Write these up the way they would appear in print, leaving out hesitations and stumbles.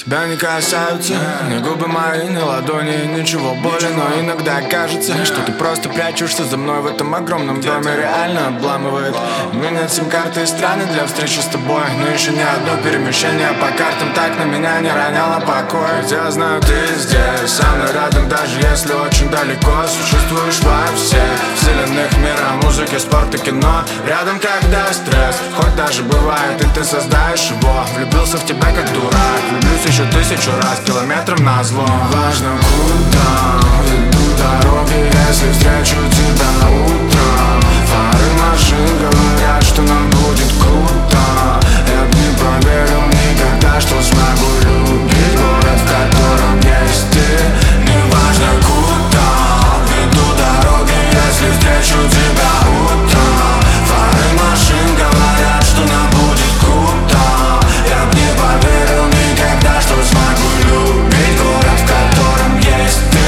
Тебя не касаются ни губы мои, ни ладони, ничего более. Но иногда кажется, что ты просто прячешься за мной в этом огромном доме. Реально обламывает. У меня нет сим-карты и страны для встречи с тобой, но еще ни одно перемещение по картам так на меня не роняло покой. Ведь я знаю, ты здесь, со мной рядом, даже если очень далеко. Существуешь во всех вселенных мира, музыки, спорта, кино. Рядом, когда стресс, хоть даже бывает, и ты создаешь его. Влюбился в тебя как дурак, влюблюсь еще 1000 раз, километром назло. Важно, куда ведут дороги, если встречу тебя утром. Фары машин говорят, что нам будет круто. Я б не поверил никогда, что смогу любить город, в котором есть ты. Неважно, куда ведут дороги, если встречу тебя утром. Фары машин говорят, что нам будет круто. Я б не поверил никогда, что смогу любить город, в котором есть ты.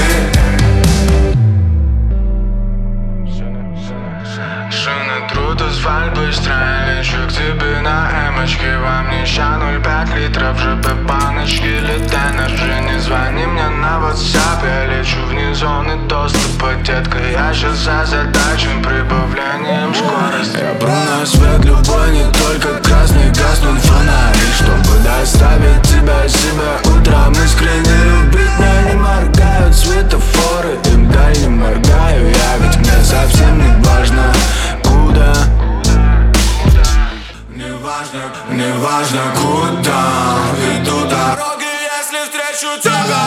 Шины трут асфальт быстро, лечу к тебе на эмочке. Вам не ща 0,5 литров ЖП баночки. Летай на G, не звони мне на WhatsApp. Я лечу вне зоны доступа, детка. Я сейчас озадачен прибавлением скорости. Я бру на свет любой, не только красный, гаснут фонари, чтобы доставить тебя себя утром. Искренне любить меня не моргают светофоры, им даль не моргаю я, ведь мне совсем не важно куда. Неважно, куда ведут дороги, если встречу тебя.